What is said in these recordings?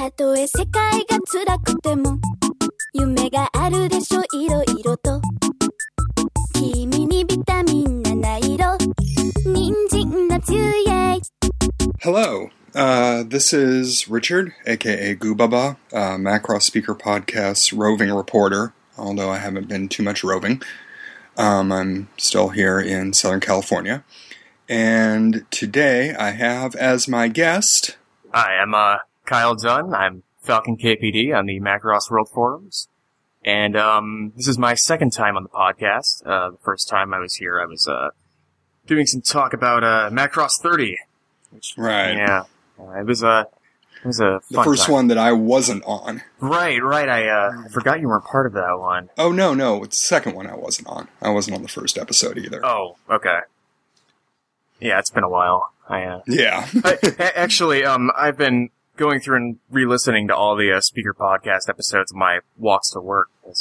たとえ世界が辛くても夢があるでしょいろいろと君にビタミン7色人参夏イエイ Hello, this is Richard, aka Goobaba, Macross Speaker Podcast's roving reporter, although I haven't been too much roving. I'm still here in Southern California. And today I have as my guest... Hi, I'm Kyle Dunn. I'm Falcon KPD on the Macross World Forums. And this is my second time on the podcast. The first time I was here, I was doing some talk about Macross 30. Which, right. Yeah. It was a fun The first time. one that I wasn't on. Right. I forgot you weren't part of that one. Oh, no, it's the second one I wasn't on. I wasn't on the first episode either. Oh, okay. Yeah, it's been a while. Yeah. Actually, I've been going through and re-listening to all the Speaker Podcast episodes of my walks to work. Just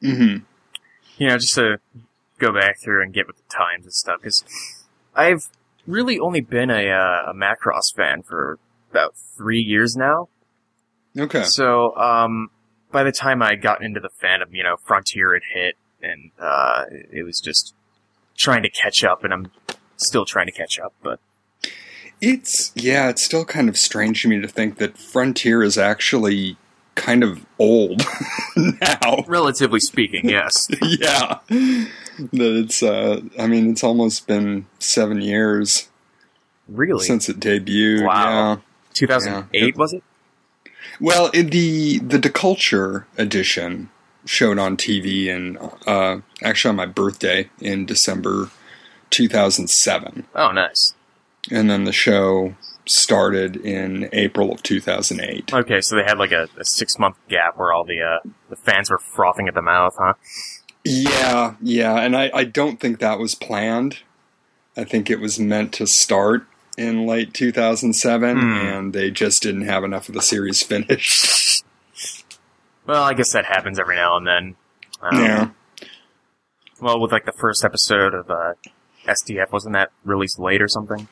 to go back through and get with the times and stuff. Because I've really only been a Macross fan for about 3 years now. Okay. So, by the time I got into the fandom, Frontier had hit, and it was just trying to catch up, and I'm still trying to catch up, but... It's still kind of strange to me to think that Frontier is actually kind of old now. Relatively speaking, yes. Yeah. That it's almost been 7 years. Really? Since it debuted. Wow. Yeah. 2008, was it? Well, the Deculture edition showed on TV actually on my birthday in December 2007. Oh, nice. And then the show started in April of 2008. Okay, so they had like a 6-month gap where all the fans were frothing at the mouth, huh? Yeah, and I don't think that was planned. I think it was meant to start in late 2007, and they just didn't have enough of the series finished. Well, I guess that happens every now and then. Yeah. Well, with like the first episode of SDF, wasn't that released late or something?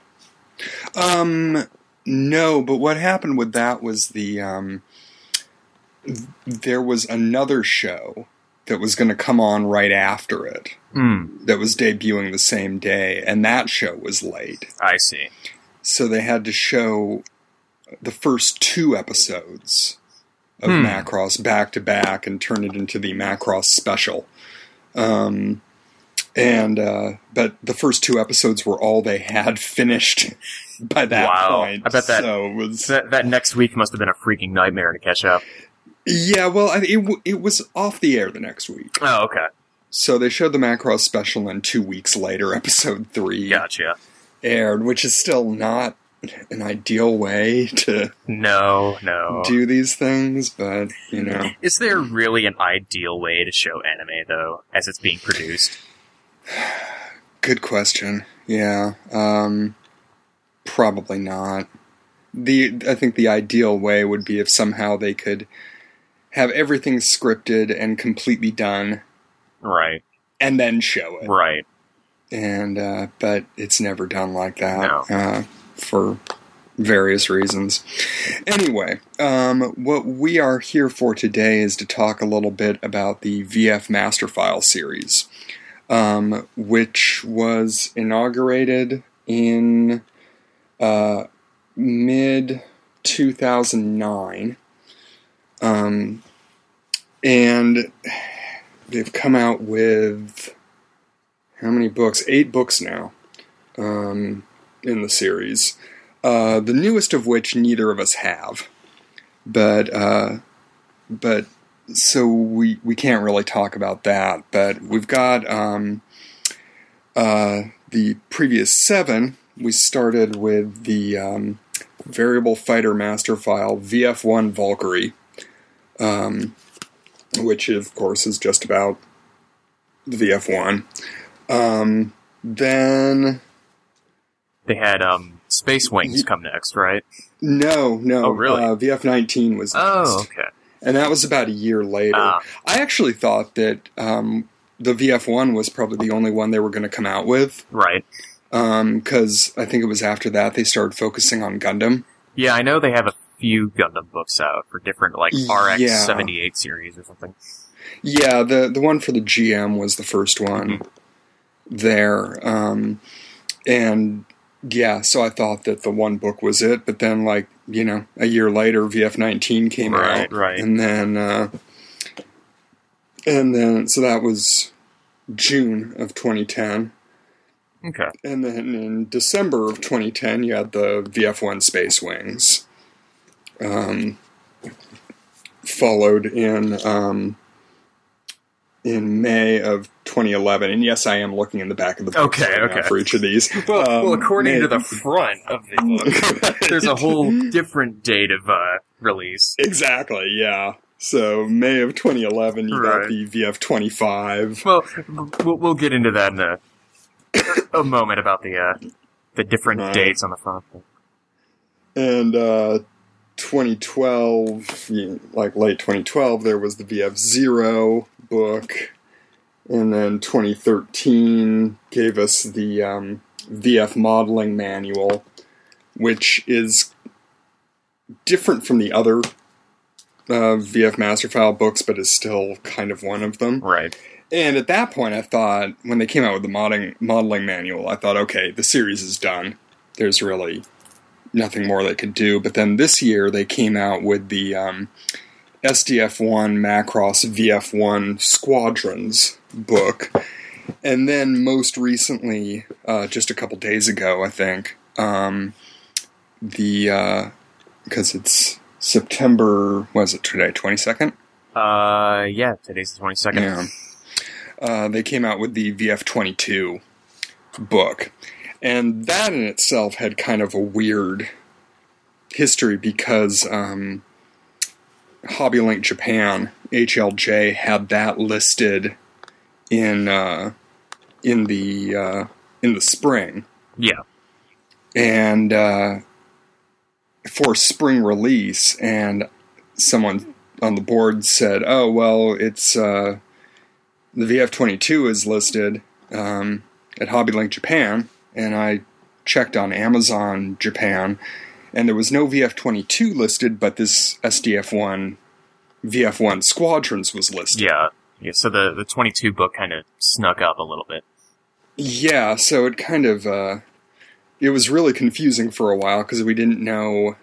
No, but what happened with that was there was another show that was going to come on right after it. That was debuting the same day, and that show was late. I see. So they had to show the first 2 episodes of Macross back to back and turn it into the Macross special. But the first 2 episodes were all they had finished by that point. I bet that, so it was, that next week must have been a freaking nightmare to catch up. Yeah, well, it was off the air the next week. Oh, okay. So they showed the Macross special, and 2 weeks later, episode 3 aired, which is still not an ideal way to do these things, but, Is there really an ideal way to show anime, though, as it's being produced? Good question. Yeah. Probably not. I think the ideal way would be if somehow they could have everything scripted and completely done. Right. And then show it. Right. And, but it's never done like that. No. For various reasons. Anyway, what we are here for today is to talk a little bit about the VF Masterfile series, which was inaugurated in mid-2009. And they've come out with, how many books? 8 books now in the series. The newest of which neither of us have. But so we can't really talk about that. But we've got the previous 7. We started with the Variable Fighter Masterfile VF1 Valkyrie, which of course is just about the VF1. Then they had Space Wings come next, right? No. Oh, really? VF19 was next. Oh, okay. And that was about a year later. I actually thought that the VF1 was probably the only one they were going to come out with. Right. Because I think it was after that they started focusing on Gundam. Yeah, I know they have a few Gundam books out for different, like, RX-78 series or something. Yeah, the one for the GM was the first one there. And, yeah, so I thought that the one book was it, but then, like, you know, a year later, VF-19 came out. Right. And then, so that was June of 2010. Okay. And then in December of 2010, you had the VF-1 Space Wings. Followed in May of 2011, and yes, I am looking in the back of the book for each of these. Well, according to the front of the book, there's a whole different date of release. Exactly, yeah. So May of 2011, you got the VF-25. Well, we'll get into that in a moment about the different dates on the front. And 2012, like late 2012, there was the VF-0 book, and then 2013 gave us the VF modeling manual, which is different from the other VF Masterfile books, but is still kind of one of them. Right. And at that point, I thought, when they came out with the modeling manual, I thought, okay, the series is done. There's really nothing more they could do. But then this year, they came out with the SDF-1 Macross VF-1 Squadrons book. And then most recently, just a couple days ago, I think, because it's September, what is it today, 22nd? Yeah, today's the 22nd. Yeah. They came out with the VF-22 book. And that in itself had kind of a weird history because HobbyLink Japan, HLJ, had that listed in the spring. Yeah. And for spring release, and someone on the board said, oh, well, it's the VF-22 is listed at HobbyLink Japan, and I checked on Amazon Japan, and there was no VF-22 listed, but this SDF-1 VF-1 Squadrons was listed. Yeah, so the 22 book kind of snuck up a little bit. Yeah, so it kind of, it was really confusing for a while, because we didn't know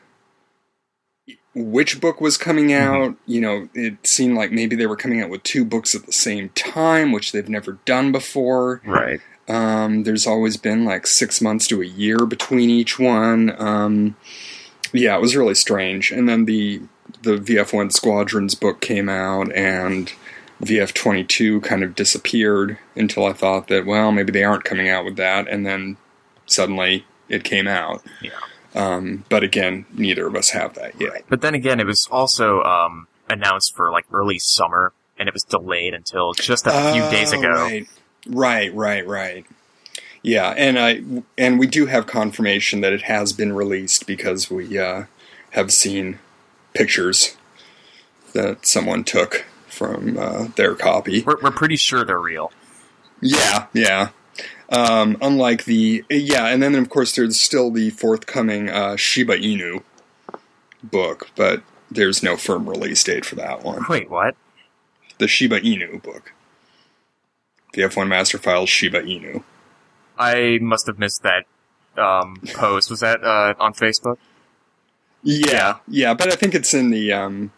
which book was coming out. You know, it seemed like maybe they were coming out with two books at the same time, which they've never done before. Right. There's always been like 6 months to a year between each one. Yeah, it was really strange. And then the VF-1 Squadrons book came out, and VF-22 kind of disappeared until I thought that, well, maybe they aren't coming out with that, and then suddenly it came out. Yeah. But again, neither of us have that yet. Right. But then again, it was also announced for like early summer, and it was delayed until just a few days ago. Right. Yeah, and we do have confirmation that it has been released because we have seen pictures that someone took from their copy. We're pretty sure they're real. Yeah. Unlike and then of course there's still the forthcoming Shiba Inu book, but there's no firm release date for that one. Wait, what? The Shiba Inu book. The F1 Masterfile Shiba Inu. I must have missed that post. Was that on Facebook? Yeah, but I think it's in the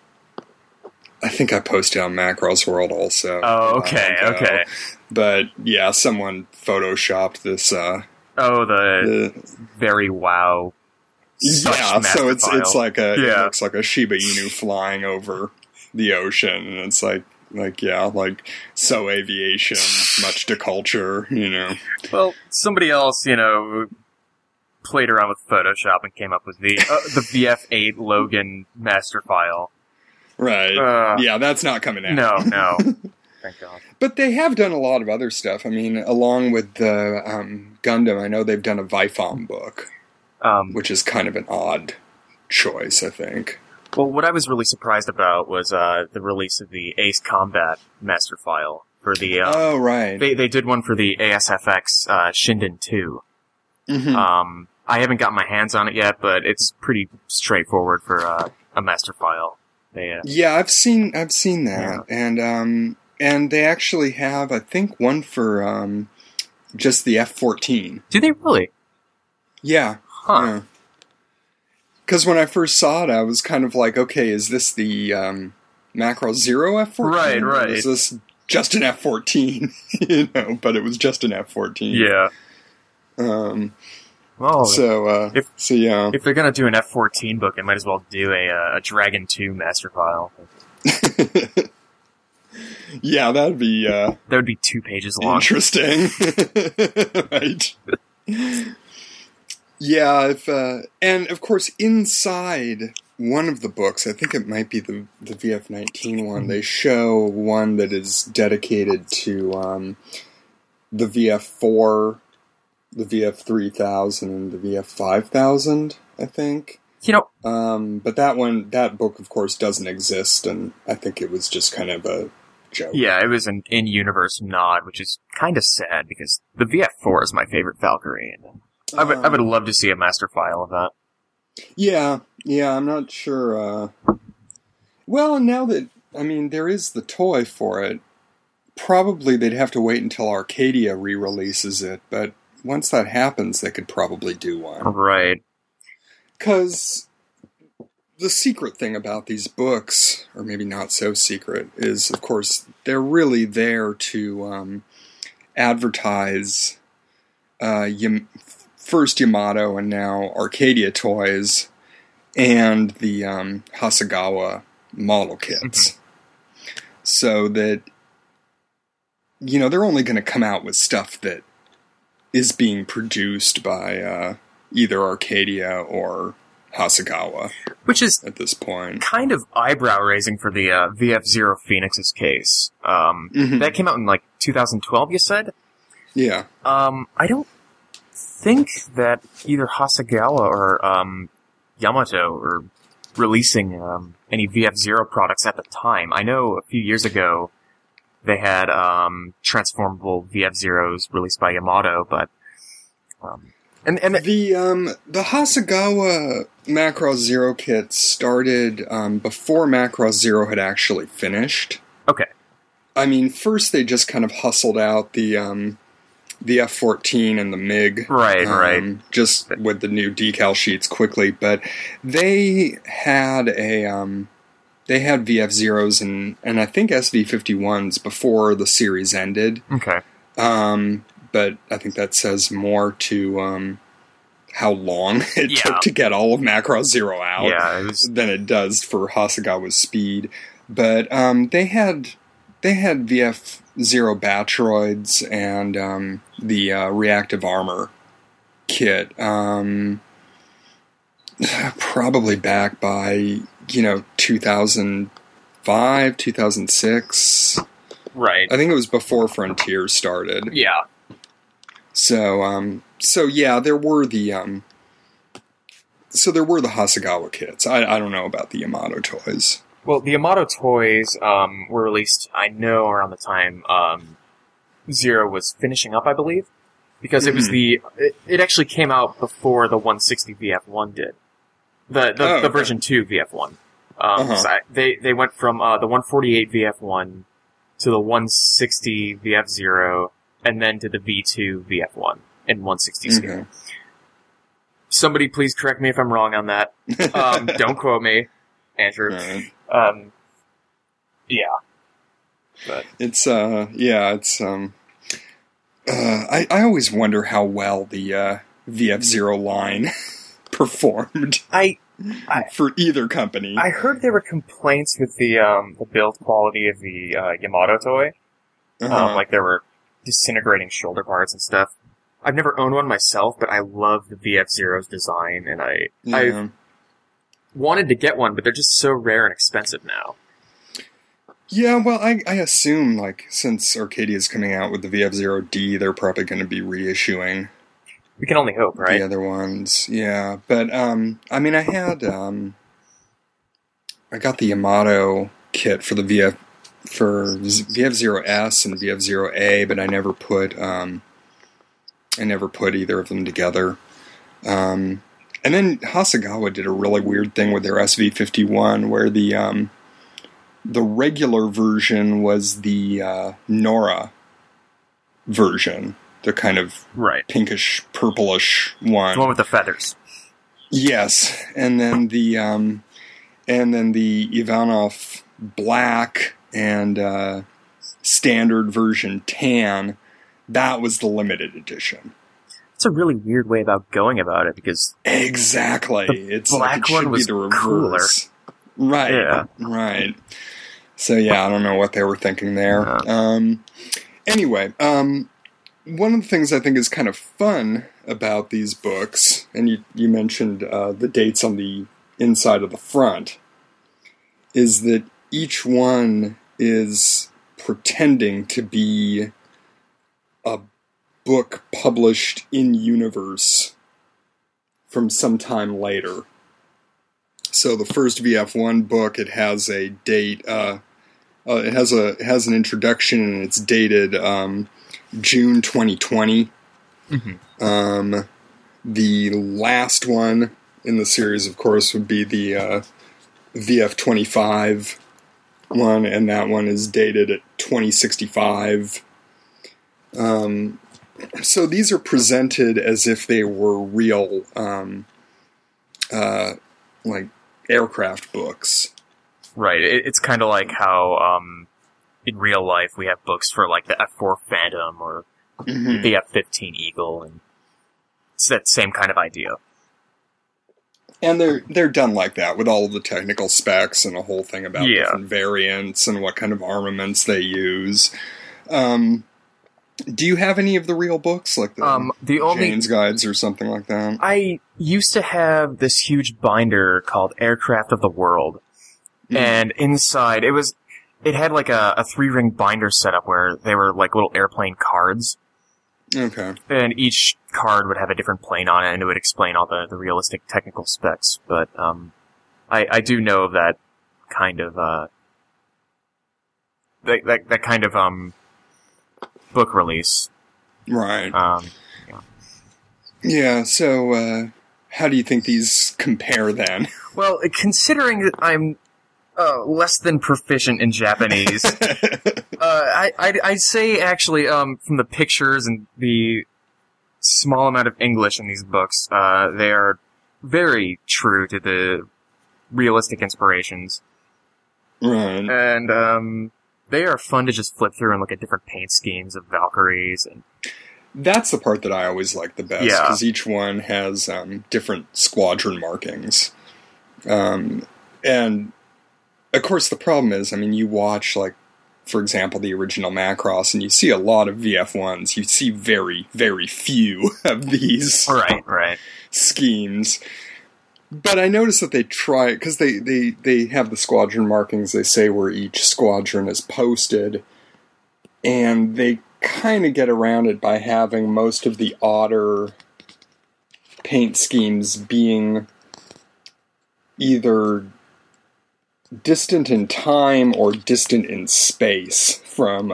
I think I posted on Macross World also. Oh, okay. But yeah, someone photoshopped this. The very wow. Yeah, so it's like it looks like a Shiba Inu flying over the ocean, and it's like so aviation, much to culture, you know. Well, somebody else, played around with Photoshop and came up with the VF-8 Logan master file. Right. Yeah, that's not coming out. No. Thank God. But they have done a lot of other stuff. I mean, along with the Gundam, I know they've done a Vifam book, which is kind of an odd choice, I think. Well, what I was really surprised about was the release of the Ace Combat master file for the. Oh, right. They did one for the ASFX Shinden 2. Mm-hmm. I haven't got my hands on it yet, but it's pretty straightforward for a master file. Yeah, I've seen that, yeah. And they actually have, I think, one for just the F-14. Do they really? Yeah. Huh. Because when I first saw it, I was kind of like, okay, is this the Macross Zero F-14? Right. Or is this just an F-14? But it was just an F-14. Yeah. Well, yeah. If they're gonna do an F-14 book, they might as well do a Dragon 2 master file. Yeah, that'd be that would be 2 pages long. Interesting. Right. Yeah, and of course inside one of the books, I think it might be the VF-19 one, they show one that is dedicated to the VF-4, the VF-3000, and the VF-5000, I think. But that book, of course, doesn't exist, and I think it was just kind of a joke. Yeah, it was an in-universe nod, which is kind of sad, because the VF-4 is my favorite Valkyrie, and I would love to see a master file of that. Yeah, I'm not sure. Well, now that, there is the toy for it, probably they'd have to wait until Arcadia re-releases it, but once that happens, they could probably do one. Right. Because the secret thing about these books, or maybe not so secret, is, of course, they're really there to advertise first Yamato and now Arcadia toys and the Hasegawa model kits. Mm-hmm. So that, they're only going to come out with stuff that is being produced by either Arcadia or Hasegawa. Which is at this point kind of eyebrow-raising for the VF-Zero Phoenix's case. That came out in 2012, you said? Yeah. I don't think that either Hasegawa or Yamato were releasing any VF-Zero products at the time. I know a few years ago they had transformable VF-Zeros released by Yamato, but and the Hasegawa Macross Zero kit started before Macross Zero had actually finished. Okay. First they just kind of hustled out the F-14 and the MiG. Right. Just with the new decal sheets quickly, but they had they had VF-Zeros and I think SV-51s before the series ended. Okay. But I think that says more to how long it took to get all of Macross Zero out than it does for Hasegawa's speed. But they had VF-Zero Batroids and the reactive armor kit. Probably back by 2005, 2006. Right. I think it was before Frontier started. Yeah. So yeah, there were the Hasegawa kits. I don't know about the Yamato toys. Well, the Yamato toys were released, I know, around the time Zero was finishing up, I believe, because it was it actually came out before the 160 VF1 did, the version 2 VF1. So they went from the 148 VF1 to the 160 VF0, and then to the V2 VF1 in 160 scale. Somebody please correct me if I'm wrong on that. Don't quote me, Andrew. Right. Yeah. But I always wonder how well the VF-Zero line performed. For either company. I heard there were complaints with the build quality of the Yamato toy. Like there were disintegrating shoulder parts and stuff. I've never owned one myself, but I love the VF-Zero's design, and I've wanted to get one, but they're just so rare and expensive now. Yeah, well, I assume, since Arcadia's coming out with the VF-Zero D, they're probably going to be reissuing. We can only hope, right? The other ones, yeah. But, I got the Yamato kit for the VF-Zero S and VF-Zero A, but I never put either of them together. And then Hasegawa did a really weird thing with their SV51, where the regular version was the Nora version, the kind of pinkish, purplish one. The one with the feathers. Yes, and then the Ivanov black and standard version tan. That was the limited edition. It's a really weird way about going about it, because exactly, it's black like it one was cooler. Right, yeah. Right. So yeah, I don't know what they were thinking there. Anyway, one of the things I think is kind of fun about these books, and you mentioned the dates on the inside of the front, is that each one is pretending to be a book published in universe from some time later. So the first VF1 book, it has a date. It has an introduction, and it's dated June 2020. Mm-hmm. The last one in the series, of course, would be the VF25 one, and that one is dated at 2065. So these are presented as if they were real, like aircraft books. Right. It's kind of like how in real life we have books for like the F-4 Phantom or the F-15 Eagle, and it's that same kind of idea. And they're done like that with all of the technical specs and a whole thing about different variants and what kind of armaments they use. Do you have any of the real books, like the Jane's Guides or something like that? I used to have this huge binder called Aircraft of the World, and inside it had like a 3-ring binder setup where they were like little airplane cards. Okay. And each card would have a different plane on it, and it would explain all the realistic technical specs. But I do know of that kind of that kind of book release. Right. Yeah, so how do you think these compare then? Well, considering that I'm less than proficient in Japanese, I'd say actually from the pictures and the small amount of English in these books, they are very true to the realistic inspirations. Right. And they are fun to just flip through and look at different paint schemes of Valkyries. And that's the part that I always like the best, because each one has different squadron markings. And, of course, the problem is, I mean, you watch, like, for example, the original Macross, and you see a lot of VF1s. You see very, very few of these schemes. But I noticed that they try, because they have the squadron markings, they say where each squadron is posted, and they kind of get around it by having most of the odder paint schemes being either distant in time or distant in space from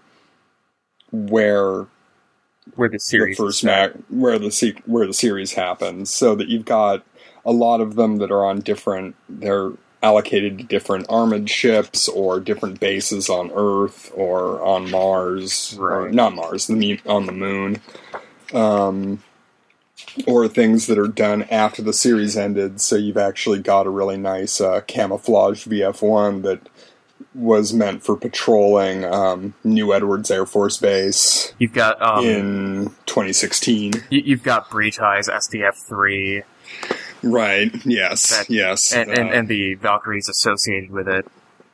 where the series where the series happens, so that you've got a lot of them that are on they're allocated to different armored ships or different bases on Earth or on Mars, or not Mars, on the Moon, or things that are done after the series ended, so you've actually got a really nice camouflaged VF1 that was meant for patrolling New Edwards Air Force Base. You've got in 2016. You've got Breacheyes SDF-3. Right. Yes. Yes. And the Valkyries associated with it.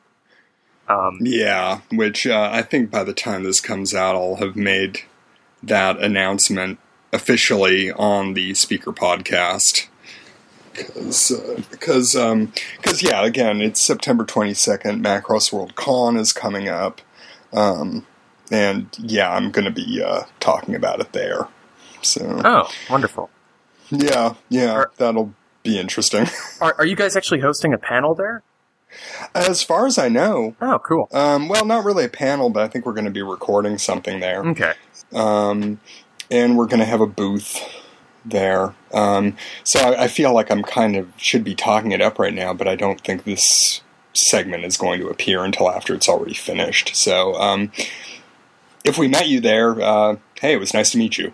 Yeah. Which I think by the time this comes out, I'll have made that announcement officially on the Speaker podcast. Because yeah, again, it's September 22nd. Macross World Con is coming up, and yeah, I'm going to be talking about it there. So. Oh, wonderful. Yeah, that'll be interesting. Are you guys actually hosting a panel there? As far as I know. Oh, cool. Well, not really a panel, but I think we're going to be recording something there. Okay. And we're going to have a booth there. So I feel like I'm kind of should be talking it up right now, but I don't think this segment is going to appear until after it's already finished. So if we met you there, hey, it was nice to meet you.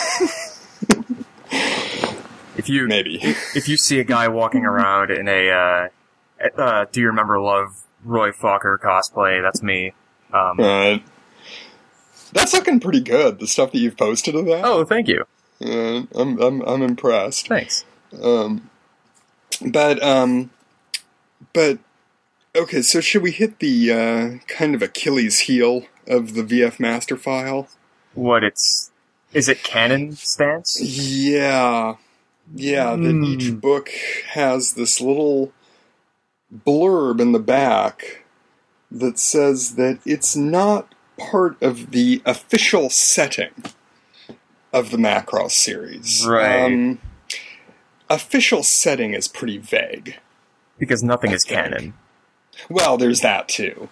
If you see a guy walking around in a Do You Remember Love Roy Fokker cosplay, that's me. That's looking pretty good. The stuff that you've posted of that. Oh, thank you. I'm impressed. Thanks. But okay. So should we hit the kind of Achilles heel of the VF Master File? Is it canon stance? Yeah. That each book has this little blurb in the back that says that it's not part of the official setting of the Macross series. Right. Official setting is pretty vague. Because nothing is canon. Well, there's that too.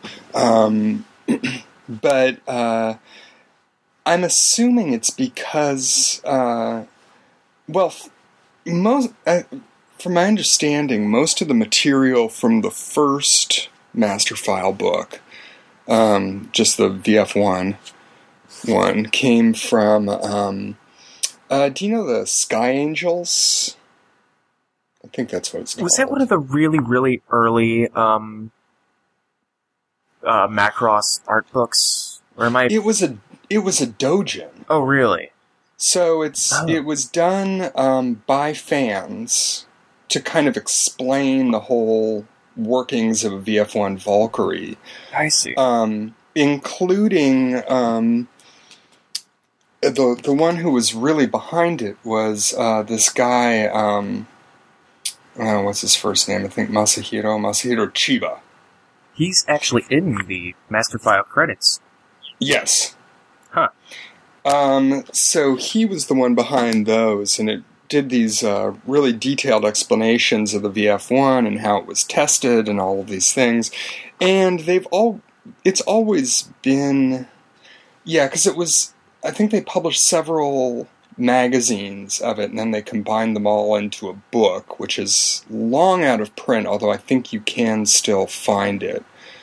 But I'm assuming it's because, from my understanding, most of the material from the first Master File book, just the VF1 one, came from, do you know the Sky Angels? I think that's what it's called. Was that one of the really, really early Macross art books? Or am I... It was a doujin. Oh, really? So it was done by fans to kind of explain the whole workings of a VF1 Valkyrie. I see. Including the one who was really behind it was this guy. What's his first name? I think Masahiro Chiba. He's actually in the Master File credits. Yes. Huh. So he was the one behind those, and it did these really detailed explanations of the VF1 and how it was tested and all of these things. And it's always been, because I think they published several magazines of it, and then they combined them all into a book, which is long out of print, although I think you can still find it.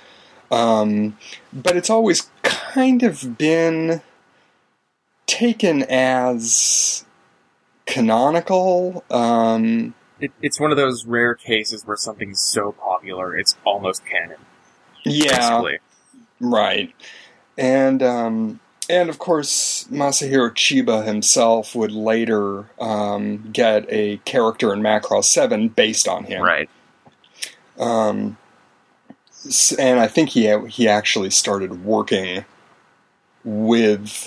But it's always kind of been taken as canonical. It's one of those rare cases where something's so popular it's almost canon. Yeah, basically. Right. And of course, Masahiro Chiba himself would later get a character in Macross 7 based on him. Right. And I think he actually started working with,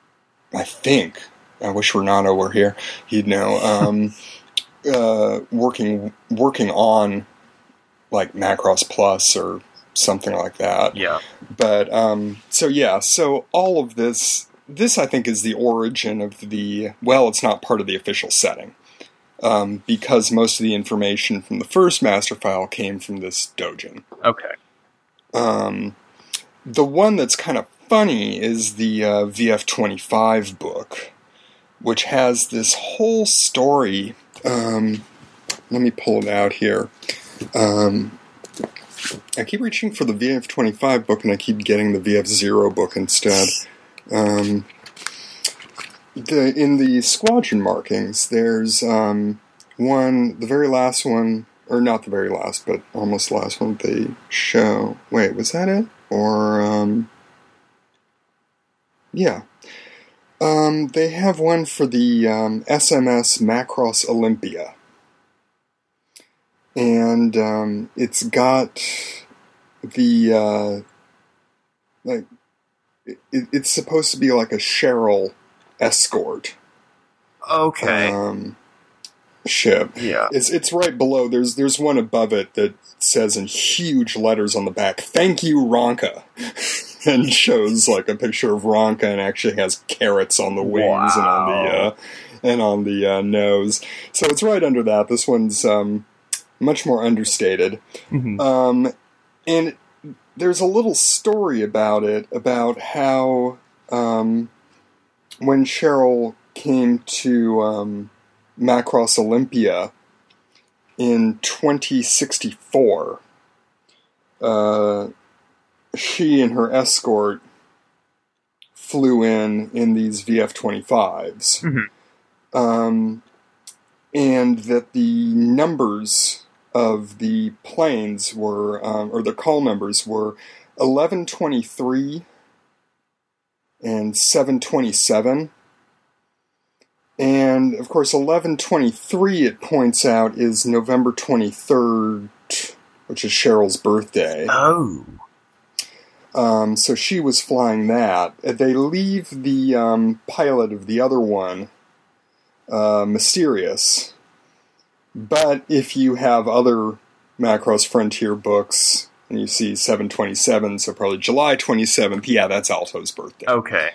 I wish Renato were here, he'd know, working on like Macross Plus or something like that. Yeah. But, so all of this I think is the origin of it's not part of the official setting. Because most of the information from the first Master File came from this doujin. Okay. The one that's kind of funny is the VF25 book, which has this whole story. Let me pull it out here. I keep reaching for the VF25 book, and I keep getting the VF0 book instead. In the squadron markings, there's the very last one, or not the very last, but almost the last one they show. Wait, was that it? Or, yeah. They have one for the SMS Macross Olympia. And it's got the it's supposed to be like a Cheryl escort. Okay. Ship. Yeah. It's right below. There's one above it that says in huge letters on the back, "Thank you, Ronka," and shows like a picture of Ronka and actually has carrots on the wings and on the nose. So it's right under that. This one's much more understated. Mm-hmm. And there's a little story about it, about how when Cheryl came to Macross Olympia in 2064. She and her escort flew in these VF-25s. Mm-hmm. And that the numbers of the planes were, or the call numbers were 1123 and 727. And, of course, 1123, it points out, is November 23rd, which is Cheryl's birthday. Oh. So she was flying that. They leave the pilot of the other one mysterious. But if you have other Macross Frontier books, and you see 727, so probably July 27th, yeah, that's Alto's birthday. Okay.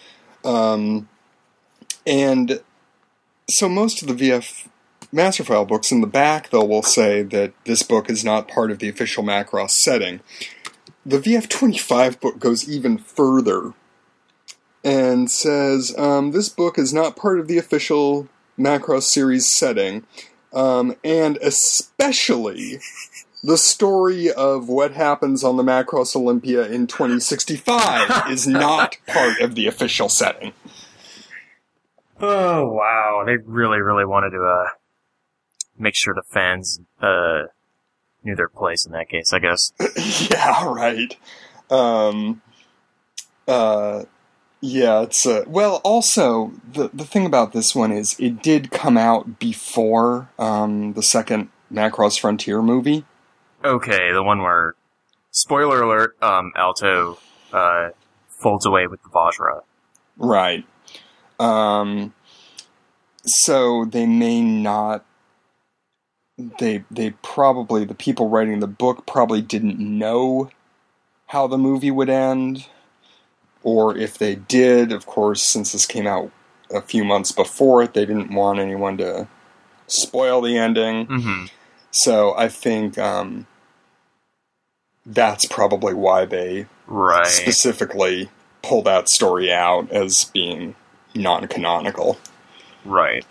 And so most of the VF Masterfile books in the back, though, will say that this book is not part of the official Macross setting. The VF-25 book goes even further and says, this book is not part of the official Macross series setting, and especially the story of what happens on the Macross Olympia in 2065 is not part of the official setting. Oh, wow. They really, really wanted to make sure the fans knew their place in that case, I guess. Yeah, right. Yeah, it's... well, also, the thing about this one is it did come out before the second Macross Frontier movie. Okay, the one where, spoiler alert, Alto folds away with the Vajra. Right. So they may not... They probably... The people writing the book probably didn't know how the movie would end. Or if they did, of course, since this came out a few months before it, they didn't want anyone to spoil the ending. Mm-hmm. So I think that's probably why they specifically pull that story out as being non-canonical. Right.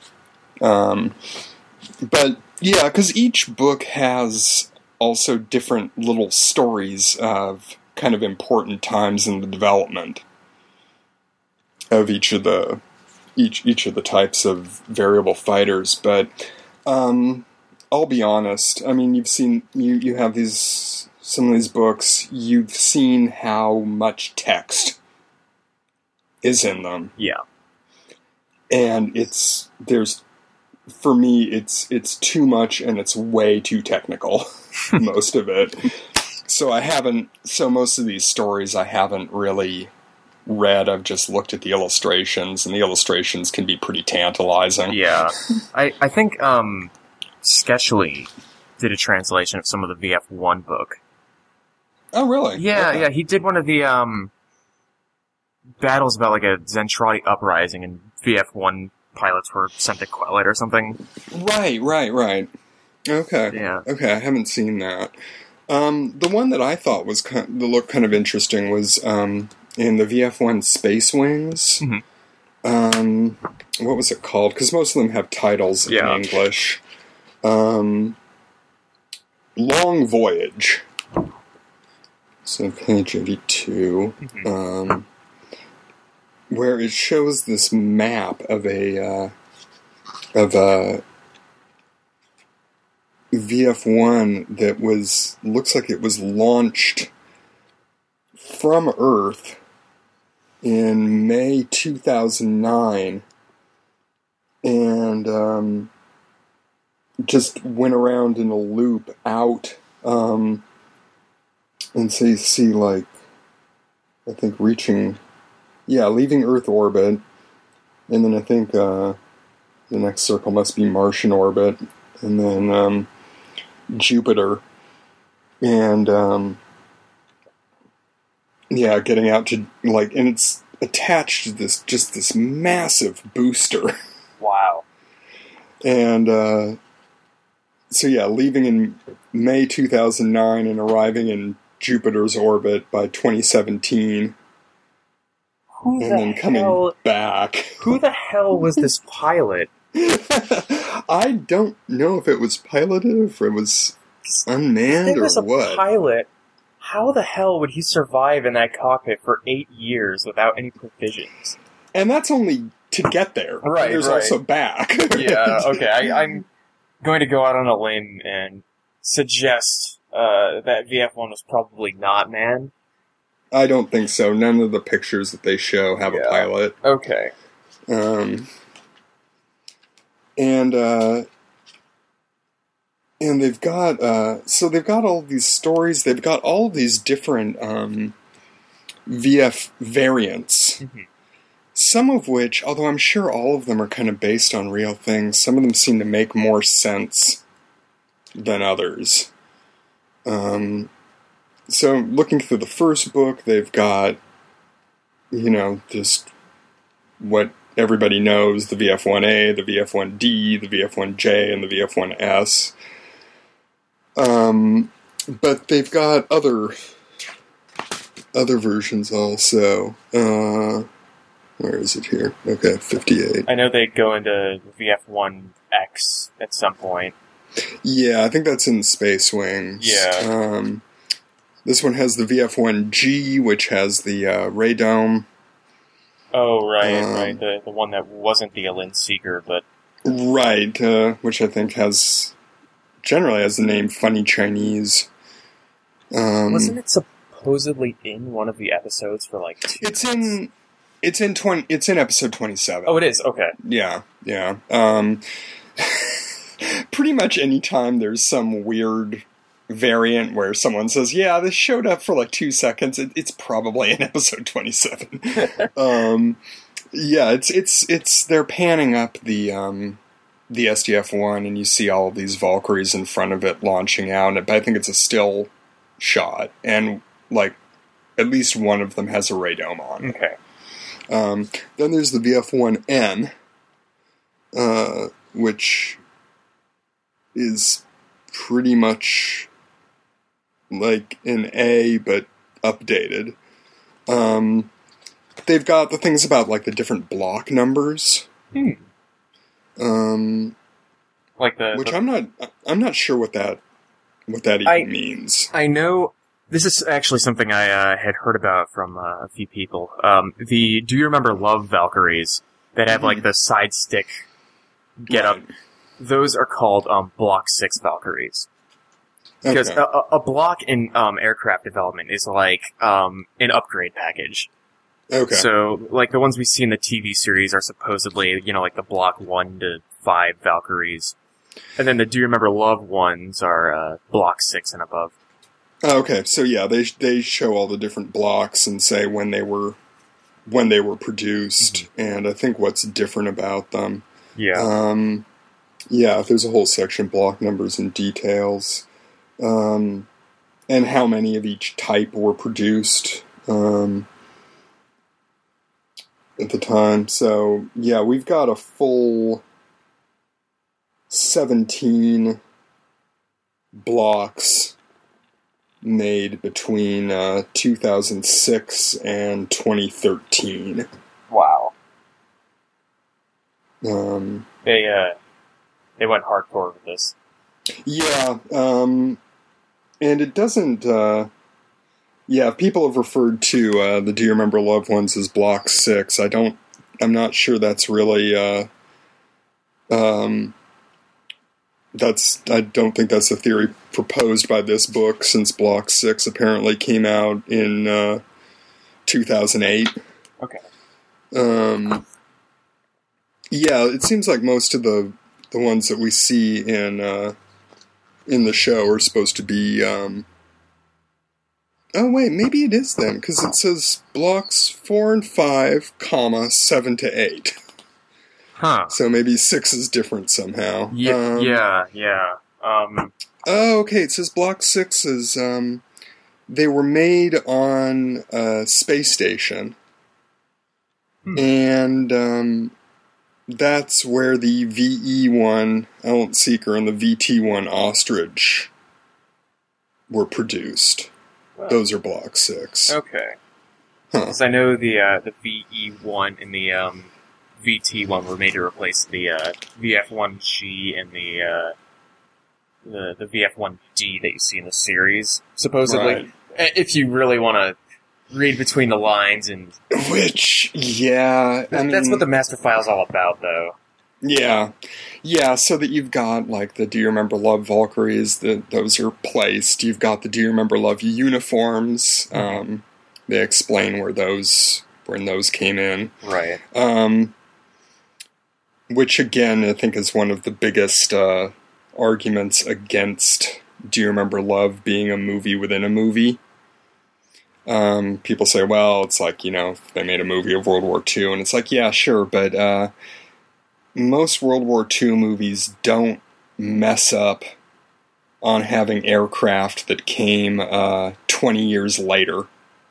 But, yeah, because each book has also different little stories of kind of important times in the development of each of the types of variable fighters. But I'll be honest. I mean, you've seen you have some of these books. You've seen how much text is in them. Yeah, and for me, it's too much, and it's way too technical. Most of it. So most of these stories I haven't really read. I've just looked at the illustrations, and the illustrations can be pretty tantalizing. Yeah. I think Sketchly did a translation of some of the VF1 book. Oh, really? Yeah, Okay. yeah. He did one of the battles about like a Zentradi uprising, and VF1 pilots were sent to quell it or something. Right. Okay. Yeah. Okay, I haven't seen that. The one that I thought was looked kind of interesting was in the VF1 Space Wings. Mm-hmm. What was it called? Because most of them have titles in English. Long Voyage. So page 82. Mm-hmm. Where it shows this map of a VF1 that looks like it was launched from Earth in May 2009 and just went around in a loop out and so you see like I think leaving Earth orbit, and then I think the next circle must be Martian orbit, and then Jupiter, and getting out to and it's attached to this massive booster. Wow. And leaving in May 2009 and arriving in Jupiter's orbit by 2017. Then coming back. Who the hell was this pilot? I don't know if it was piloted, if it was unmanned, If it was or a what. pilot, how the hell would he survive in that cockpit for 8 years without any provisions? And that's only to get there. Right, There's right. also back. Yeah, okay, I'm going to go out on a limb and suggest that VF-1 was probably not manned. I don't think so. None of the pictures that they show have a pilot. Okay. And they've got they've got all these stories. They've got all these different VF variants. Mm-hmm. Some of which, although I'm sure all of them are kind of based on real things, some of them seem to make more sense than others. So looking through the first book, they've got, just what everybody knows, the VF-1A, the VF-1D, the VF-1J, and the VF-1S. But they've got other versions also. Where is it here? Okay, 58. I know they go into VF-1X at some point. Yeah, I think that's in Space Wings. Yeah. This one has the VF-1G, which has the radome. Oh, right. The one that wasn't the Alin Seeker, but... Right, which I think generally has the name Funny Chinese. Wasn't it supposedly in one of the episodes for like 2 minutes? It's in episode 27. Oh, it is? Okay. Yeah. Pretty much any time there's some weird variant where someone says, yeah, this showed up for like 2 seconds, it's probably in episode 27. Yeah, it's they're panning up the SDF-1, and you see all of these Valkyries in front of it launching out, but I think it's a still shot, and like at least one of them has a radome on. Okay. Then there's the VF-1N, which is pretty much like an A, but updated. They've got the things about like the different block numbers. Like which I'm not sure what that even means. I know this is actually something I had heard about from a few people. Do you remember Love Valkyries that have like the side stick get up? Those are called Block 6 Valkyries. Because a block in aircraft development is like an upgrade package. Okay. So, like, the ones we see in the TV series are supposedly, like the Block 1 to 5 Valkyries. And then the Do You Remember Love ones are Block 6 and above. Okay, so yeah, they show all the different blocks and say when they were produced, and I think what's different about them. Yeah. Yeah, there's a whole section, block numbers and details, and how many of each type were produced at the time. So, yeah, we've got a full 17 blocks made between 2006 and 2013. Wow. They went hardcore with this. Yeah, and it doesn't, people have referred to the Do You Remember Loved Ones as Block 6. I'm not sure that's really, I don't think that's a theory proposed by this book, since Block 6 apparently came out in 2008. Okay. Yeah, it seems like most of the ones that we see in the show are supposed to be, oh wait, maybe it is then, because it says blocks 4 and 5, 7 to 8. Huh. So maybe 6 is different somehow. Yeah. Oh, okay, it says block 6 is, they were made on a space station. And, that's where the VE-1 Alin Seeker and the VT-1 Ostrich were produced. Wow. Those are Block 6. Okay. Huh. Because I know the VE-1 and the VT1 were made to replace the VF1G and the VF1D that you see in the series, supposedly. Right. If you really want to read between the lines, and Which, yeah, I mean, that's what the master file's all about, though. Yeah. Yeah, so that you've got, like, the Do You Remember Love Valkyries, those are placed. You've got the Do You Remember Love uniforms. They explain when those came in. Right. Which, again, I think is one of the biggest arguments against Do You Remember Love being a movie within a movie. People say, well, it's like, they made a movie of World War II, and it's like, yeah, sure, but most World War II movies don't mess up on having aircraft that came 20 years later.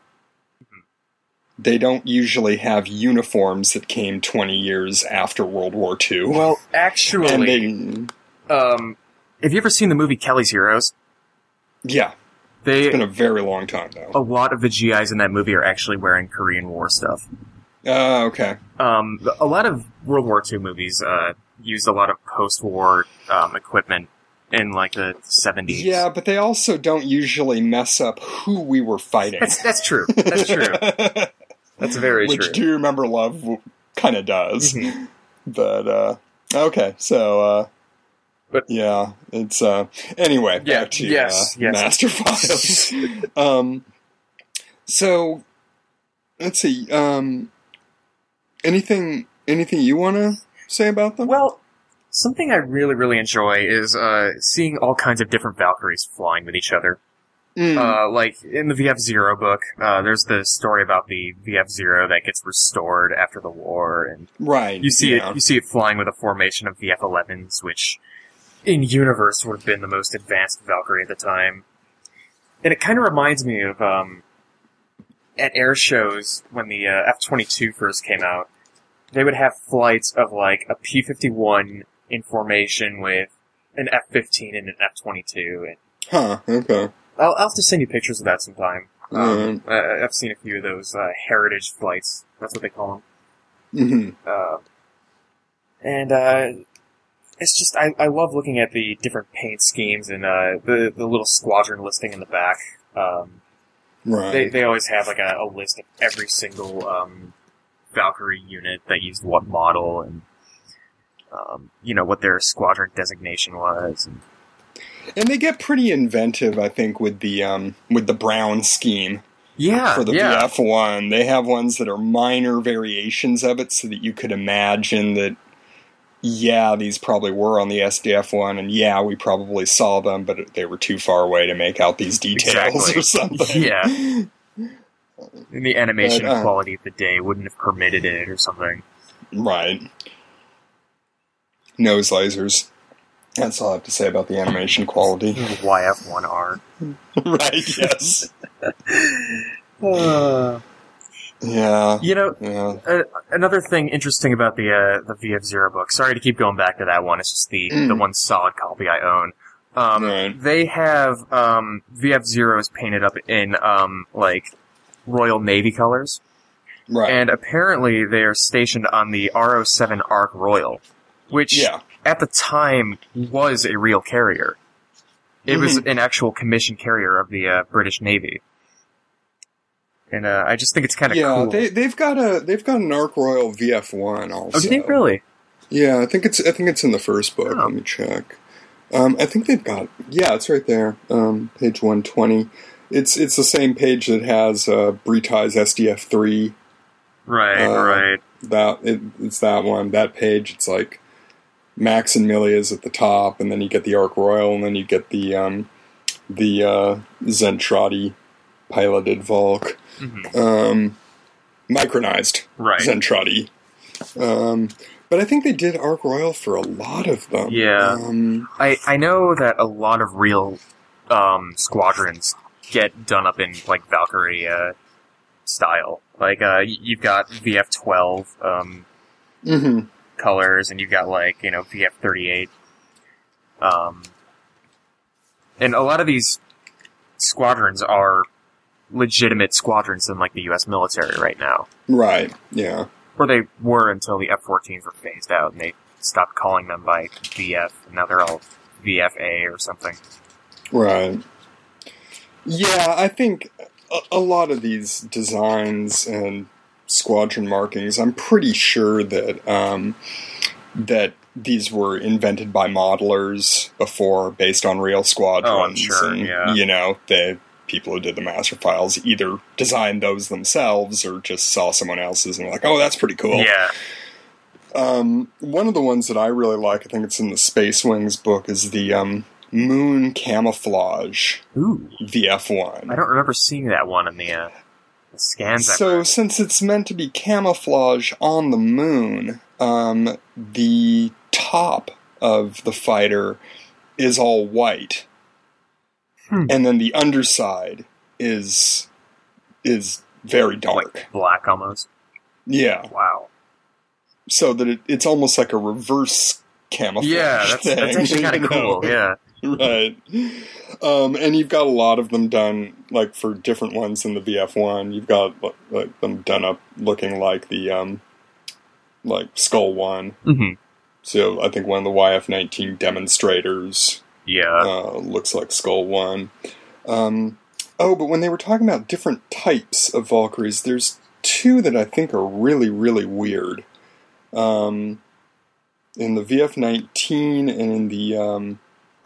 They don't usually have uniforms that came 20 years after World War II. Well, actually, have you ever seen the movie Kelly's Heroes? Yeah. It's been a very long time, though. A lot of the GIs in that movie are actually wearing Korean War stuff. Okay. A lot of World War II movies used a lot of post-war equipment in, like, the 70s. Yeah, but they also don't usually mess up who we were fighting. That's true. That's true. That's very true. Which Do You Remember Love kind of does. Mm-hmm. But, okay, so... But yeah, it's anyway. Back to Master Files. So let's see. Anything you want to say about them? Well, something I really, really enjoy is seeing all kinds of different Valkyries flying with each other. Like in the VF-Zero book, there's the story about the VF-Zero that gets restored after the war, and you see it flying with a formation of VF-11s, which in universe would have been the most advanced Valkyrie at the time. And it kind of reminds me of at air shows when the F-22 first came out. They would have flights of like a P-51 in formation with an F-15 and an F-22. Okay. I'll have to send you pictures of that sometime. I've seen a few of those heritage flights. That's what they call them. Mm-hmm. It's just, I love looking at the different paint schemes and the little squadron listing in the back. Right. They always have like a list of every single Valkyrie unit that used what model and what their squadron designation was. And they get pretty inventive, I think, with the brown scheme. Yeah, for the VF1. They have ones that are minor variations of it so that you could imagine that, yeah, these probably were on the SDF-1, and we probably saw them, but they were too far away to make out these details or something. Yeah. And the animation quality of the day wouldn't have permitted it or something. Right. Nose lasers. That's all I have to say about the animation quality. YF1R. Right, yes. Yeah. Another thing interesting about the VF-Zero book, sorry to keep going back to that one, it's just the one solid copy I own. Right. They have VF-Zeros painted up in like Royal Navy colors. Right. And apparently they are stationed on the RO-7 Ark Royal, which at the time was a real carrier. It was an actual commissioned carrier of the British Navy. And I just think it's kind of cool. Yeah, they've got an Ark Royal VF-1 also. Oh, do they really? Yeah, I think it's in the first book. Oh. Let me check. I think they've got it's right there, page 120. It's the same page that has Bretai's SDF-3. Right. It's that one. That page. It's like Max and Milia's at the top, and then you get the Ark Royal, and then you get the Zentradi piloted Valk. Micronized Zentradi. But I think they did Ark Royal for a lot of them. Yeah. I know that a lot of real squadrons get done up in like Valkyrie style. Like you've got VF-12 colors, and you've got like VF-38. And a lot of these squadrons are legitimate squadrons in like the U.S. military right now. Right. Yeah. Or they were until the F-14s were phased out, and they stopped calling them by VF, and now they're all VFA or something. Right. Yeah, I think a lot of these designs and squadron markings, I'm pretty sure that that these were invented by modelers before, based on real squadrons. Oh, I'm sure, and, yeah. You know, the people who did the master files either designed those themselves or just saw someone else's and were like, oh, that's pretty cool. Yeah. One of the ones that I really like, I think it's in the Space Wings book, is the Moon Camouflage Ooh. VF-1. I don't remember seeing that one in the scans. So, since it's meant to be camouflage on the moon, the top of the fighter is all white. And then the underside is very dark. Like black almost. Yeah. Wow. So that it's almost like a reverse camouflage. Yeah, that's actually kind of cool. Yeah. Right. And you've got a lot of them done, like, for different ones in the VF-1. You've got like them done up looking like the like Skull One. Mm-hmm. So I think one of the YF-19 demonstrators looks like Skull One. But when they were talking about different types of Valkyries, there's two that I think are really, really weird. In the VF-19 and in the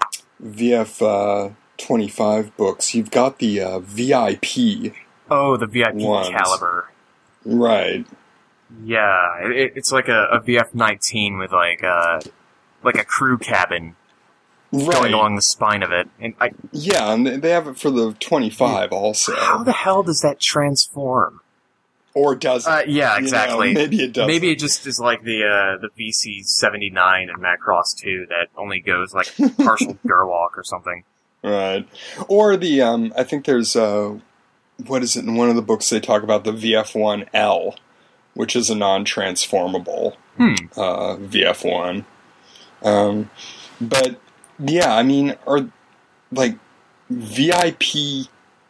VF-25 books, you've got the VIP. Oh, the VIP ones. caliber. Right. Yeah, it's like a VF-19 with like a crew cabin going along the spine of it. And and they have it for the 25 also. How the hell does that transform? Or does it? Yeah, exactly. You know, maybe it doesn't. Maybe it just is like the VC-79 in Macross 2 that only goes like partial Gerwalk or something. Right. Or the, I think there's, what is it, in one of the books they talk about the VF-1L, which is a non-transformable VF-1. But, yeah, I mean, are, like, VIP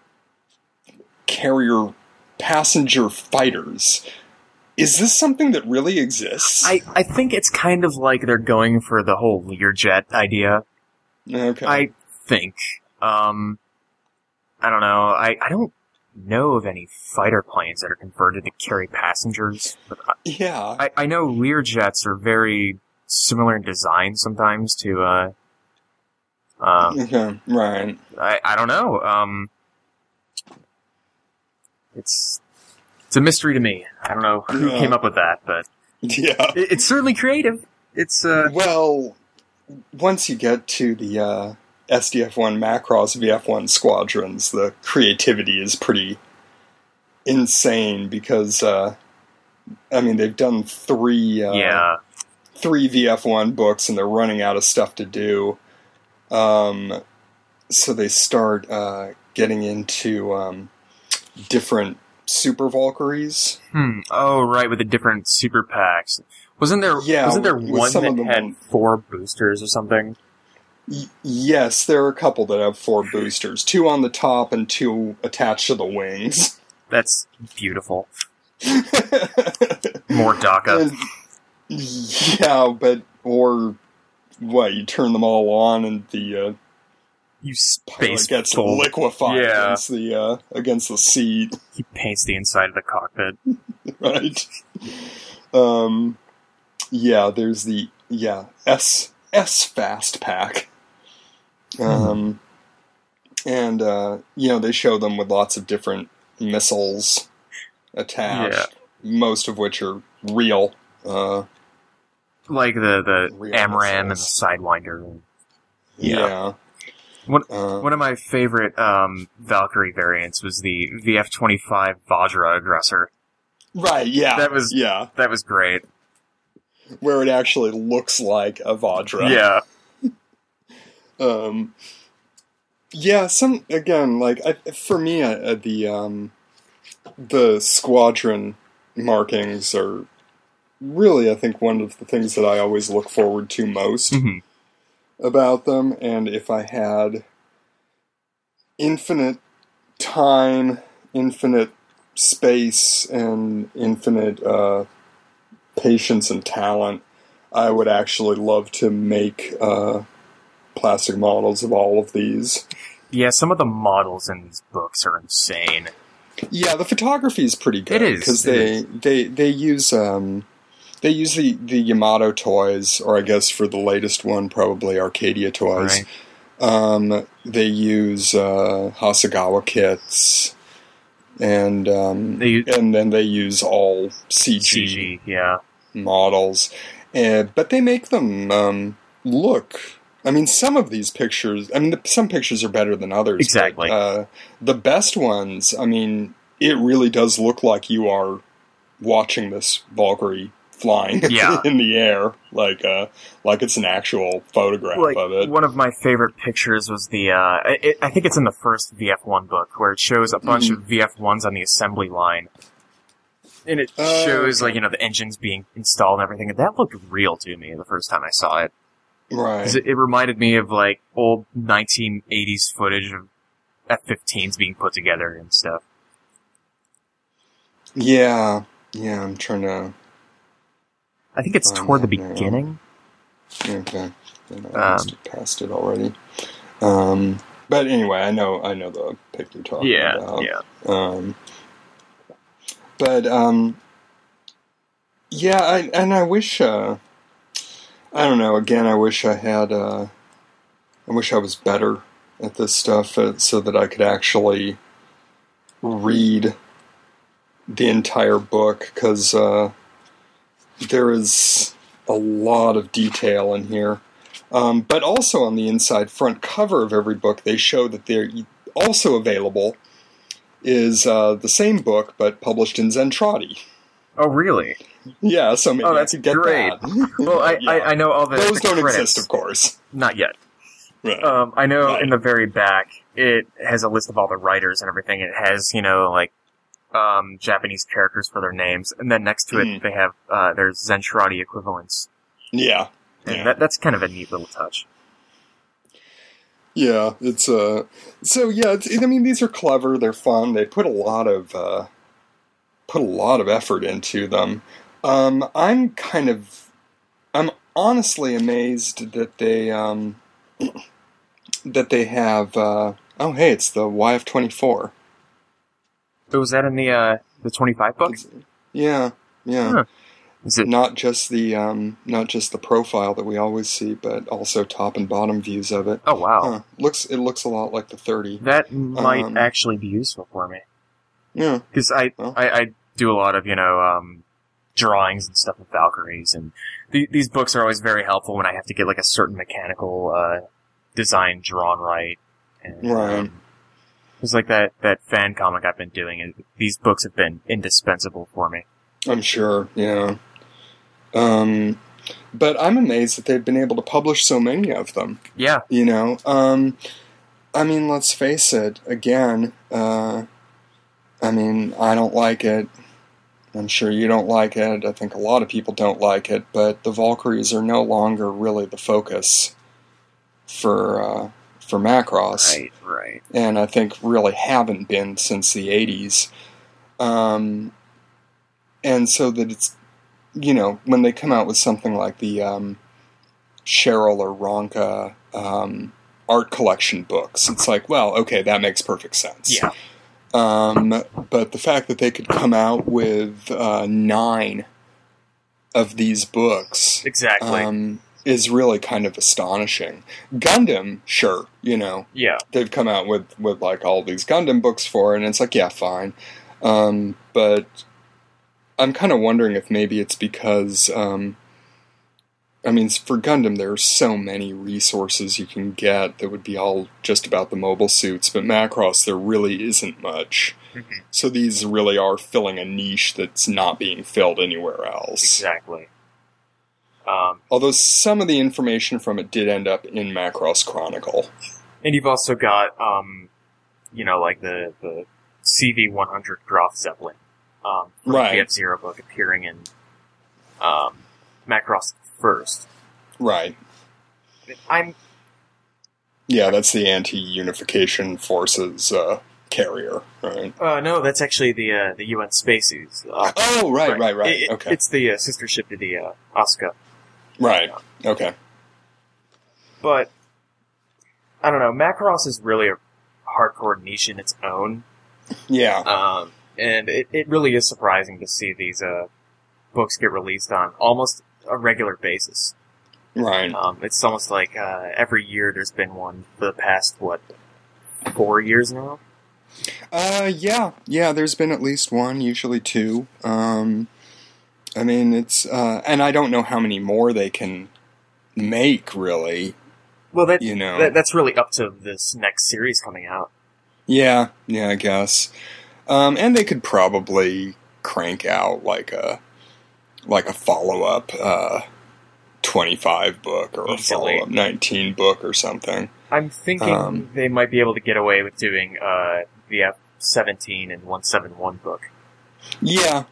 carrier passenger fighters, is this something that really exists? I think it's kind of like they're going for the whole Learjet idea. Okay. I think. I don't know. I don't know of any fighter planes that are converted to carry passengers. But I know Learjets are very similar in design sometimes to, okay, right. I don't know. It's a mystery to me. I don't know who came up with that, but it's certainly creative. It's well, once you get to the SDF-1 Macross VF-1 squadrons, the creativity is pretty insane because I mean they've done three VF-1 books and they're running out of stuff to do. So they start getting into different Super Valkyries. Oh, right, with the different super packs. Wasn't there one that had 4 boosters or something? Yes, there are a couple that have 4 boosters. 2 on the top and 2 attached to the wings. That's beautiful. More DACA. Yeah, or what, you turn them all on and the you space gets liquefied against the seat. He paints the inside of the cockpit. Right. There's the S Fast Pack. And they show them with lots of different missiles attached, most of which are real. Like the real AMRAAM missiles. and the Sidewinder. Yeah. One of my favorite Valkyrie variants was the VF-25 Vajra Aggressor. Right, yeah. That was great. Where it actually looks like a Vajra. Yeah. For me, the squadron markings are really, I think, one of the things that I always look forward to most about them. And if I had infinite time, infinite space, and infinite patience and talent, I would actually love to make plastic models of all of these. Yeah, some of the models in these books are insane. Yeah, the photography is pretty good. It is. Because they use the Yamato toys, or I guess for the latest one, probably Arcadia toys. Right. They use Hasegawa kits, and then they use all CG yeah. models. But they make them look... I mean, some of these pictures... I mean, some pictures are better than others. Exactly. But, the best ones, I mean, it really does look like you are watching this Valkyrie flying in the air, like it's an actual photograph of it. One of my favorite pictures was I think it's in the first VF1 book, where it shows a bunch of VF1s on the assembly line. And it shows, the engines being installed and everything. And that looked real to me the first time I saw it. Right. It reminded me of, old 1980s footage of F-15s being put together and stuff. Yeah, I'm trying to... I think it's toward the beginning. Okay. I must have passed it already. But anyway, I know the pic you're talking about. Yeah. But, I wish, I don't know, again, I wish I was better at this stuff so that I could actually read the entire book, because there is a lot of detail in here. But also on the inside front cover of every book, they show that they're also available is the same book, but published in Zentradi. Oh, really? Yeah, so maybe that's I could get great. that. Well, I know all those don't credits. exist, of course. Not yet. Right. I know in the very back, it has a list of all the writers and everything. It has, Japanese characters for their names, and then next to it, they have there's Zentradi equivalents. Yeah. And that's kind of a neat little touch. Yeah, it's I mean, these are clever. They're fun. They put a lot of effort into them. I'm honestly amazed that they have. Oh, hey, it's the YF-24. So was that in the 25 book? Yeah. Huh. Is it not just the profile that we always see, but also top and bottom views of it? Oh wow! It looks a lot like the 30. That might actually be useful for me. Yeah, because I do a lot of drawings and stuff with Valkyries, and these books are always very helpful when I have to get a certain mechanical design drawn right. And, right. It's like that fan comic I've been doing. These books have been indispensable for me. I'm sure, yeah. But I'm amazed that they've been able to publish so many of them. Yeah. I mean, let's face it, again, I don't like it. I'm sure you don't like it. I think a lot of people don't like it, but the Valkyries are no longer really the focus for Macross. Right. And I think really haven't been since the 80s. And so that it's, when they come out with something like the Cheryl or Ronka art collection books, it's like, well, okay, that makes perfect sense. Yeah. But the fact that they could come out with 9 of these books exactly is really kind of astonishing. Gundam, sure, yeah, they've come out with all these Gundam books for it, and it's like, yeah, fine. But I'm kind of wondering if maybe it's because, for Gundam, there are so many resources you can get that would be all just about the mobile suits, but Macross, there really isn't much. Mm-hmm. So these really are filling a niche that's not being filled anywhere else. Exactly. Although some of the information from it did end up in Macross Chronicle. And you've also got, the CV-100 Groth Zeppelin. From right. The F-Zero book appearing in Macross first. Right. Yeah, that's the anti-unification forces carrier, right? No, that's actually the UN Spacies. Right. Okay. It's the sister ship to the Asuka. Right. Okay. But, I don't know, Macross is really a hardcore niche in its own. Yeah. And it really is surprising to see these books get released on almost a regular basis. Right. It's almost like every year there's been one for the past, 4 years now? Yeah, there's been at least one, usually two. I mean, it's, and I don't know how many more they can make, really. Well, that's really up to this next series coming out. Yeah, I guess. And they could probably crank out like a follow-up, 25 book or Easily. a follow-up 19 book or something. I'm thinking they might be able to get away with doing VF 17 and 171 book. Yeah.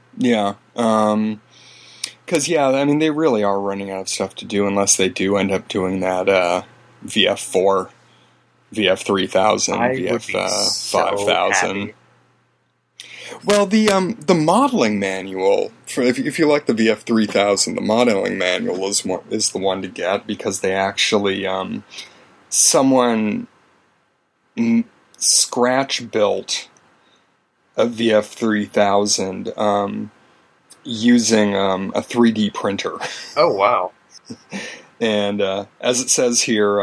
Because, I mean, they really are running out of stuff to do unless they do end up doing that VF4, VF 3000, VF 5000. Well, the modeling manual, for if you like the VF 3000, the modeling manual is the one to get because they actually, someone scratch built a VF 3000 using a 3D printer. Oh, wow. And as it says here,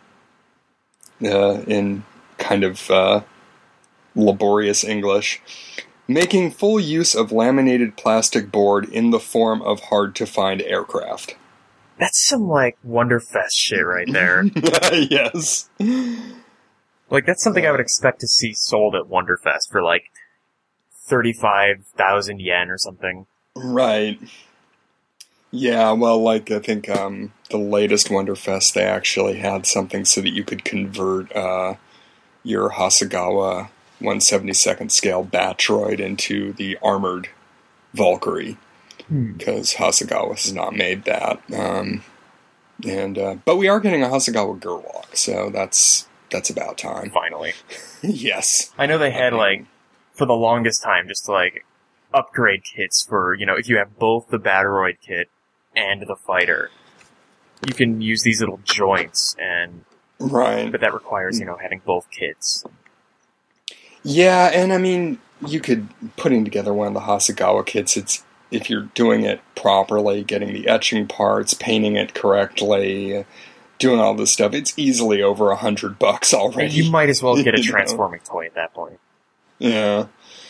in kind of laborious English, making full use of laminated plastic board in the form of hard-to-find aircraft. That's some, Wonderfest shit right there. Yes. That's something I would expect to see sold at Wonderfest for, 35,000 yen or something. Right. Yeah, well, I think the latest Wonderfest, they actually had something so that you could convert your Hasegawa 1/72nd scale Batroid into the armored Valkyrie, because Hasegawa has not made that. But we are getting a Hasegawa Gerwalk, so that's about time. Finally. Yes. I know they had, for the longest time, just to, upgrade kits for, if you have both the Batroid kit and the fighter, you can use these little joints, right. But that requires, having both kits. Yeah, and I mean, you could, putting together one of the Hasegawa kits, if you're doing it properly, getting the etching parts, painting it correctly, doing all this stuff, it's easily over $100 already. And you might as well get a transforming toy at that point. Yeah.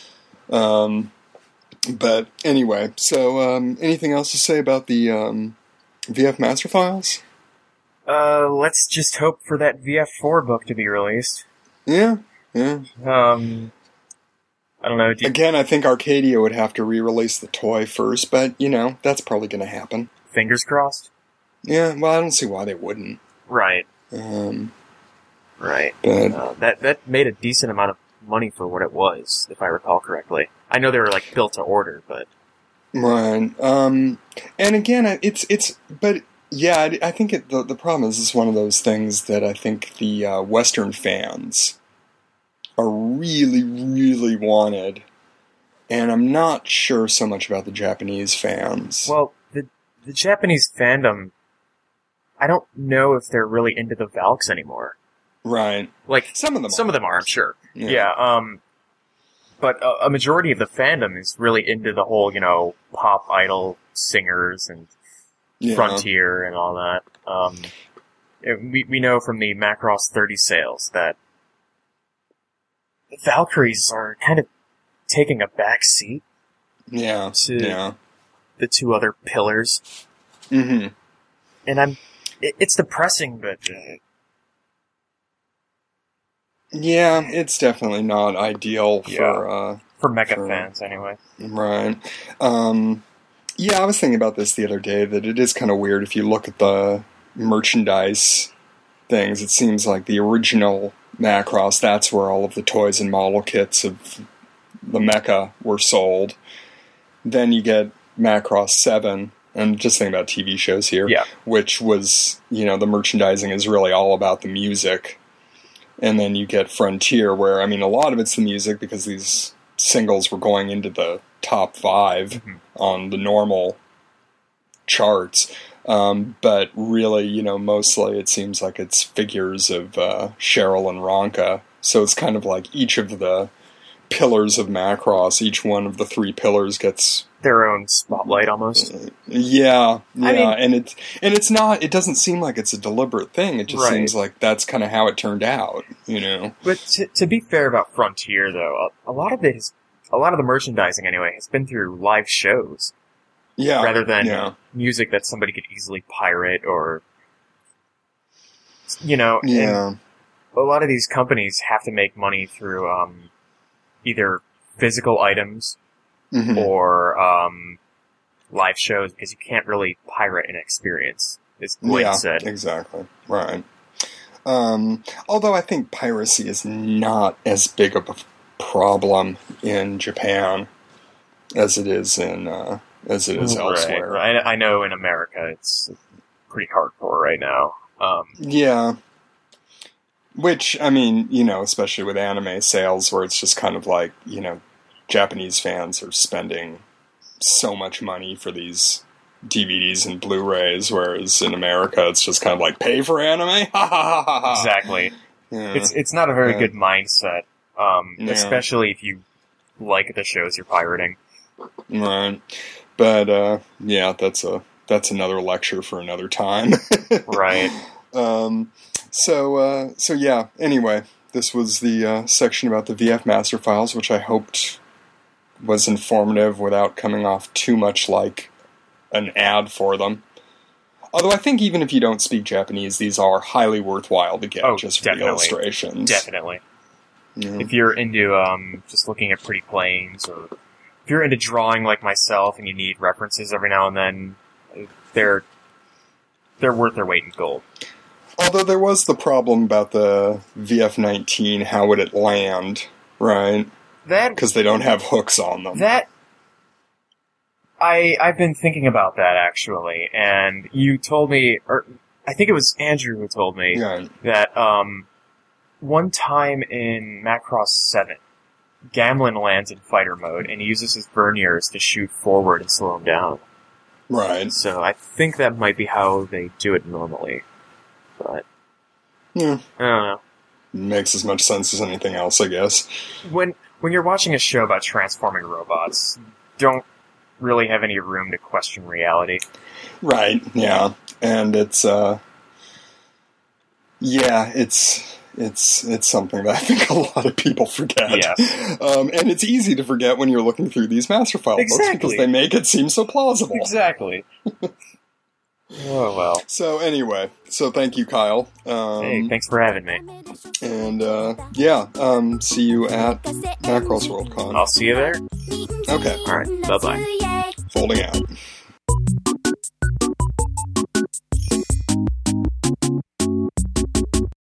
But anyway, so anything else to say about the VF Master Files? Let's just hope for that VF4 book to be released. Yeah. I don't know. Again, I think Arcadia would have to re-release the toy first, but, that's probably going to happen. Fingers crossed? Yeah, well, I don't see why they wouldn't. Right. Right. But that made a decent amount of money for what it was, if I recall correctly. I know they were, built to order, but... Right. And again, but... Yeah, I think the problem is it's one of those things that I think the Western fans are really, really wanted, and I'm not sure so much about the Japanese fans. Well, the Japanese fandom, I don't know if they're really into the Valks anymore. Right. Some of them are, I'm sure. Yeah. But a majority of the fandom is really into the whole, pop idol singers and Frontier and all that. We know from the Macross 30 sales that the Valkyries are kind of taking a back seat to the two other pillars. Mm-hmm. And it's depressing, but... yeah, it's definitely not ideal for mecha fans, anyway. Right. Yeah, I was thinking about this the other day, that it is kind of weird if you look at the merchandise things. It seems like the original Macross, that's where all of the toys and model kits of the mecha were sold. Then you get Macross 7, and just thinking about TV shows here, which was, the merchandising is really all about the music. And then you get Frontier, where, I mean, a lot of it's the music because these singles were going into the top 5 on the normal charts. But really, you know, mostly it seems like it's figures of Cheryl and Ronka. So it's kind of like each of the pillars of Macross, each one of the 3 pillars gets their own spotlight almost. Yeah, I mean, and it's not. It doesn't seem like it's a deliberate thing. It just right. seems like that's kind of how it turned out, you know. But to be fair about Frontier, though, a lot of the merchandising anyway has been through live shows, rather than music that somebody could easily pirate or, you know. Yeah. A lot of these companies have to make money through either physical items. Or live shows, because you can't really pirate an experience, is Blake said. Exactly. Right. Although I think piracy is not as big of a problem in Japan as it is elsewhere. Right. I know in America it's pretty hardcore right now. Yeah. Which, I mean, you know, especially with anime sales, where it's just kind of like, you know, Japanese fans are spending so much money for these DVDs and Blu-rays, whereas in America it's just kind of like, pay for anime? Ha ha ha ha ha! Exactly. Yeah. It's not a very good mindset, especially if you like the shows you're pirating. Right. But, yeah, that's another lecture for another time. Right. So yeah, anyway, this was the section about the VF Master Files, which I hoped was informative without coming off too much like an ad for them. Although I think even if you don't speak Japanese, these are highly worthwhile to get just for the illustrations. Definitely. Yeah. If you're into just looking at pretty planes, or if you're into drawing like myself and you need references every now and then, they're worth their weight in gold. Although there was the problem about the VF-19, how would it land, right? Because they don't have hooks on them. I've been thinking about that, actually, and you told me, or I think it was Andrew who told me, that one time in Macross 7, Gamlen lands in fighter mode, and he uses his verniers to shoot forward and slow him down. Right. So I think that might be how they do it normally. But yeah. I don't know. Makes as much sense as anything else, I guess. When you're watching a show about transforming robots, don't really have any room to question reality. Right, yeah. And it's something that I think a lot of people forget. Yeah. And it's easy to forget when you're looking through these Master File books because they make it seem so plausible. Exactly. Oh, well. So anyway, thank you, Kyle. Hey, thanks for having me. And, see you at Macross World Con. I'll see you there. Okay. Alright, bye-bye. Folding out.